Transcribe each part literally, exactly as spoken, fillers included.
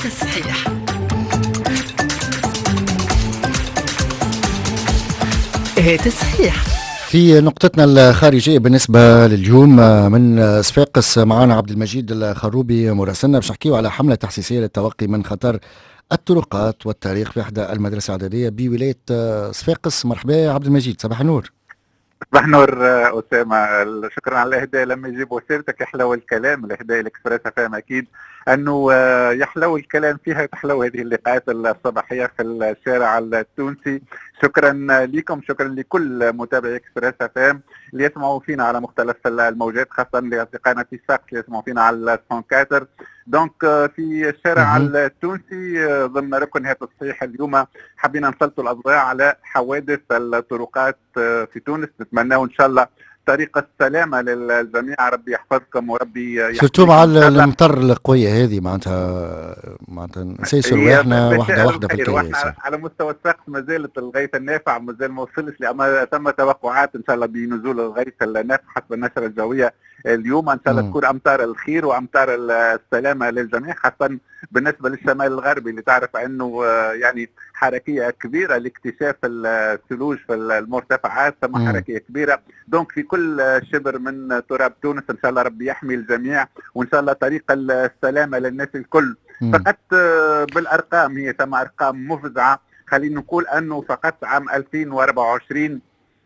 تصحيح. ايه تصحيح. في نقطتنا الخارجية بالنسبة لليوم من صفاقس معنا عبد المجيد الخروبي مراسلنا باش نحكيو على حملة تحسيسية للتوقي من خطر الطرقات والتاريخ في إحدى المدارس الإعدادية بولاية صفاقس. مرحبا عبد المجيد، صباح النور. صباح النور أسامة، شكرا على الإهداء. لما يجيبوا سيرتك يحلو الكلام، الإهداء الإكسبريس فاهم أكيد أنه يحلو الكلام فيها، تحلو هذه اللقاءات الصباحية في الشارع التونسي. شكرا لكم، شكرا لكل متابعي اكسبريس فام اللي يسمعوا فينا على مختلف الموجات، خاصة لأصدقائنا في صفاقس اللي يسمعوا فينا على السونكاتر. دونك في الشارع التونسي ضمن ركن هذا التصحيح اليوم حبينا نسلطوا الأضواء على حوادث الطرقات في تونس. نتمناه إن شاء الله طريق السلامة للجميع، ربي يحفظكم وربي يحفظكم. سورتو مع المطر القوية هذه معناتها معناتها نسيسوا رواحنا واحدة واحدة في الكيس. على مستوى السقف ما زالت الغيث النافع ما زال ما وصلش، لأما ثم توقعات إن شاء الله بنزول الغيث النافع حسب النشرة الجوية اليوم. إن شاء الله تكون أمطار الخير وأمطار السلامة للجميع، خاصة بالنسبة للشمال الغربي اللي تعرف أنه يعني حركية كبيرة لاكتشاف الثلوج في المرتفعات، ثم حركية كبيرة. دونك في كل شبر من تراب تونس إن شاء الله ربي يحمي الجميع، وإن شاء الله طريق السلامة للناس الكل. فقط بالأرقام، هي ثم أرقام مفزعة. خلينا نقول أنه فقط عام ألفين وأربعة وعشرين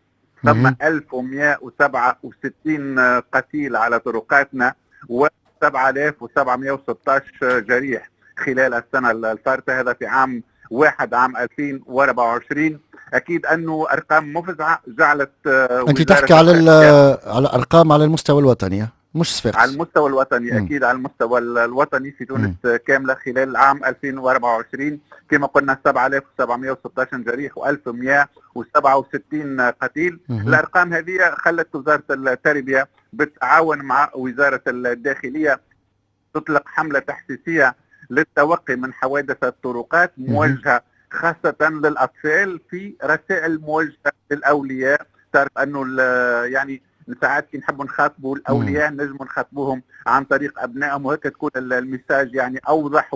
ثم ألف ومئة وسبعة وستين قتيل على طرقاتنا و سبعة آلاف وسبعمئة وستة عشر جريح خلال السنة الفارطة. هذا في عام واحد عام ألفين وأربعة وعشرين. أكيد أنه أرقام مفزعة جعلت أنت تحكي على على أرقام على المستوى الوطني مش صفاقس. على المستوى الوطني م. أكيد على المستوى الوطني في تونس م. كاملة خلال عام ألفين وأربعة وعشرين كما قلنا سبعة آلاف وسبعمئة وستة عشر جريح وألف ومئة وسبعة وستين قتيل. م. الأرقام هذه خلت وزارة التربية بالتعاون مع وزارة الداخلية تطلق حملة تحسيسية للتوقي من حوادث الطرقات موجهة خاصة للأطفال، في رسائل موجهة للأولياء. تعرف أنه يعني ساعات كي نحبوا نخاطبوا الأولياء نجموا نخاطبوهم عن طريق أبنائهم، وهيك تكون المساج يعني أوضح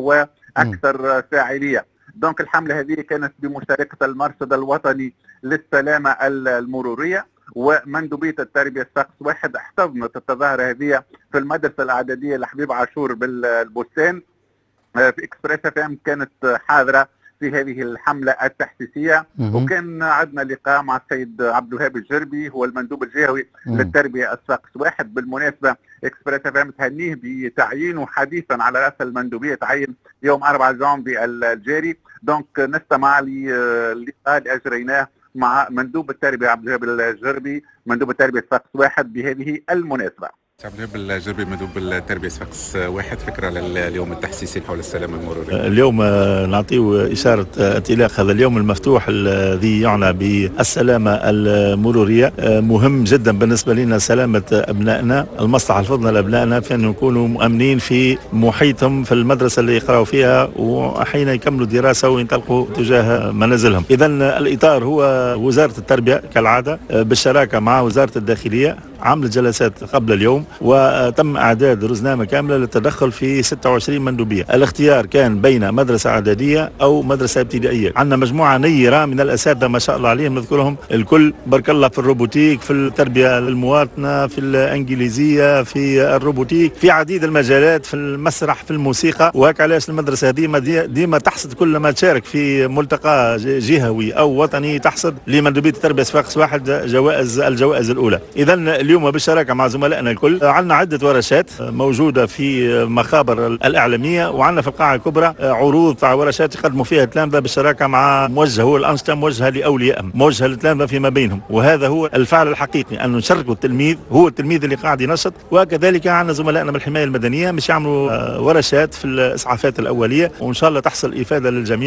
وأكثر فاعلية. دونك الحملة هذه كانت بمشاركة المرصد الوطني للسلامة المرورية ومندوبية التربية صفاقس واحد. احتضنت التظاهرة هذه في المدرسة الإعدادية لحبيب عاشور بالبستان. في اكسبريس فام كانت حاضرة في هذه الحملة التحسيسية، وكان عندنا لقاء مع السيد عبد الوهاب الجربي هو المندوب الجهوي مم. للتربية الصفاقس واحد. بالمناسبة اكسبريس فام تهنيه بتعيينه حديثا على رأس المندوبية، تعين يوم أربعة جانفي الجاري. دونك نستمع للقاء اللي أجريناه مع مندوب التربية عبد الوهاب الجربي مندوب التربية صفاقس واحد بهذه المناسبة. عبد الوهاب الجربي مندوب التربية صفاقس واحد، فكرة لليوم التحسيسي حول السلامة المرورية. اليوم نعطيه إشارة انطلاق هذا اليوم المفتوح الذي يعنى بالسلامة المرورية. مهم جدا بالنسبة لنا سلامة أبنائنا، المصلحة الفضلى لأبنائنا في أن يكونوا مؤمنين في محيطهم في المدرسة اللي يقرأوا فيها، وحين يكملوا دراسة وينطلقوا تجاه منازلهم. إذا الإطار هو وزارة التربية كالعادة بالشراكة مع وزارة الداخلية عملت جلسات قبل اليوم، وتم إعداد رزنامة كاملة للتدخل في ستة وعشرين مندوبية. الاختيار كان بين مدرسة إعدادية أو مدرسة ابتدائية. عندنا مجموعة نيرة من الأساتذة ما شاء الله عليهم، نذكرهم الكل بارك الله، في الروبوتيك، في التربية المواطنة، في الإنجليزية، في الروبوتيك، في عديد المجالات، في المسرح، في الموسيقى. وهك علاش المدرسة ديما ديما تحصد كل ما تشارك في ملتقى جهوي أو وطني، تحصد لمندوبية التربية صفاقس واحد جوائز الجوائز الأولى. إذا اليوم بالشراكة مع زملائنا الكل عندنا عدة ورشات موجودة في مخابر الإعلامية، وعندنا في القاعة الكبرى عروض تاع ورشات يقدموا فيها التلامذة بالشراكة مع موجه، هو الأنشطة موجهة لأوليائهم، موجهة للتلامذة فيما بينهم. وهذا هو الفعل الحقيقي، أن نشاركوا التلميذ، هو التلميذ اللي قاعد ينشط. وكذلك عندنا زملائنا من الحماية المدنية مش يعملوا ورشات في الإسعافات الأولية، وإن شاء الله تحصل إفادة للجميع.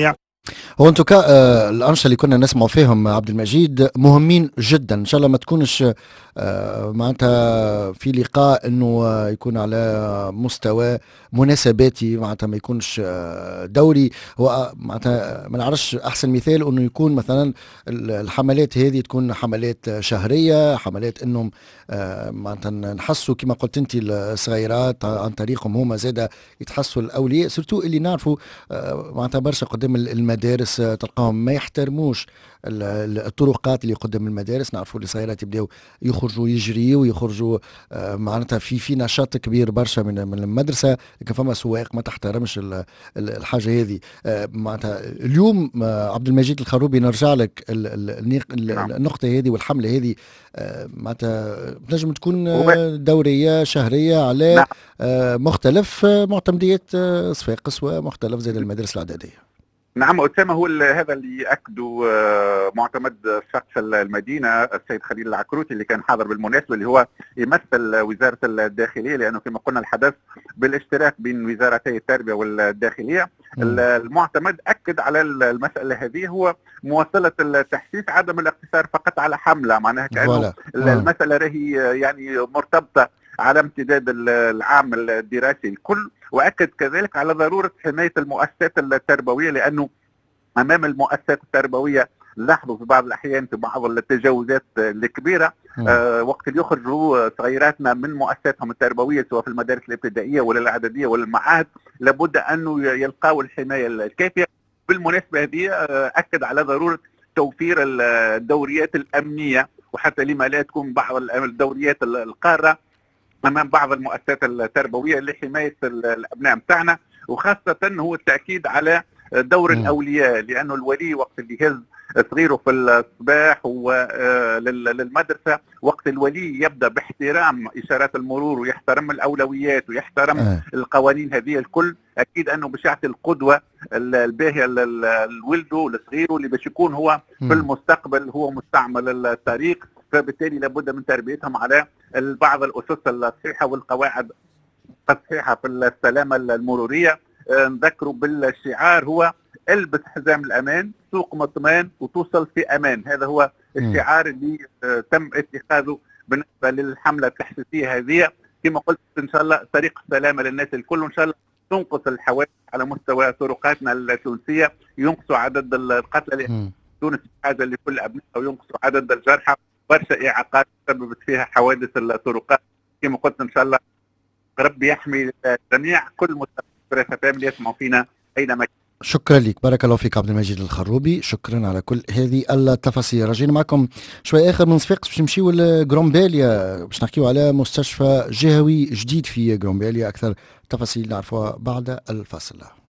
هو انتو كا آه الانشطه اللي كنا نسمعوا فيهم عبد المجيد مهمين جدا، ان شاء الله ما تكونش آه معناتها في لقاء انه آه يكون على مستوى مناسباتي، معناتها ما يكونش آه دوري. هو معناتها ما نعرفش احسن مثال انه يكون مثلا الحملات هذه تكون حملات شهريه، حملات انهم آه معناتها نحسوا كما قلت انت الصغيرات عن طريقهم هما زاده يتحسوا الاولياء، سورتو اللي نعرفوا آه معناتها برشا قدام المدارس تلقاهم ما يحترموش الطرقات اللي قدام المدارس. نعرفوا الصغيرات يبداو يخرجوا يجريوا ويخرجوا آه معناتها في في نشاط كبير برشا من من المدرسه، لكن فما سواق ما تحترمش الحاجه هذه. آه معناتها اليوم آه عبد المجيد الخروبي نرجع لك ال ال ال النقطه هذه والحمله هذه آه معناتها تنجم تكون آه دوريه شهريه على نعم. آه مختلف آه معتمديات آه صفاقس ومختلف زي المدارس الاعداديه. نعم أسامة، هو هذا اللي أكدوا معتمد شخص المدينة السيد خليل العكروتي اللي كان حاضر بالمناسبة، اللي هو يمثل وزارة الداخلية، لأنه كما قلنا الحدث بالاشتراك بين وزارتي التربية والداخلية. م. المعتمد أكد على المسألة هذه، هو مواصلة التحسيس، عدم الاقتصار فقط على حملة، معناها كأنه المسألة راهي يعني مرتبطة على امتداد العام الدراسي الكل. واكد كذلك على ضروره حمايه المؤسسات التربويه، لانه امام المؤسسات التربويه لاحظوا في بعض الاحيان في بعض التجاوزات الكبيره آه وقت اللي يخرجوا صغيراتنا من مؤسساتهم التربويه سواء في المدارس الابتدائيه ولا الاعداديه ولا المعاهد، لابد انه يلقاوا الحمايه الكافيه. بالمناسبه هذه آه اكد على ضروره توفير الدوريات الامنيه، وحتى لما لا تكون بعض الدوريات القاره امام بعض المؤسسات التربويه لحمايه الابناء بتاعنا، وخاصه هو التاكيد على دور م. الاولياء، لانه الولي وقت اللي يهز صغيره في الصباح وللمدرسه، وقت الولي يبدا باحترام اشارات المرور ويحترم الاولويات ويحترم أه. القوانين هذه الكل، اكيد انه باش يعطي القدوه الباهيه لولده لصغيره اللي باش يكون هو م. في المستقبل هو مستعمل الطريق. فبالتالي لابد من تربيتهم على بعض الأسس الصحيحة والقواعد الصحيحة في السلامة المرورية. نذكروا بالشعار هو البس حزام الأمان، سوق مطمئن، وتوصل في أمان. هذا هو الشعار اللي تم اتخاذه بالنسبة للحملة التحسيسية هذه. كما قلت إن شاء الله طريق السلامة للناس الكل، وإن شاء الله تنقص الحوادث على مستوى طرقاتنا التونسية، ينقصوا عدد القتلى اللي تونس حاجة لكل أبنائها، وينقصوا عدد الجرحى. برشا إعاقات سببت فيها حوادث الطرقات. كما قلت إن شاء الله ربي يحمي الجميع، كل مستشفيات اللي يسمعوا فينا أينما. شكرا لك، بارك الله فيك عبد المجيد الخروبي، شكرا على كل هذه التفاصيل. رجعنا معكم شوي آخر من صفاقس باش نمشيو لغرومبيليا باش نحكيو على مستشفى جهوي جديد في غرومبيليا. أكثر تفاصيل نعرفوها بعد الفاصل.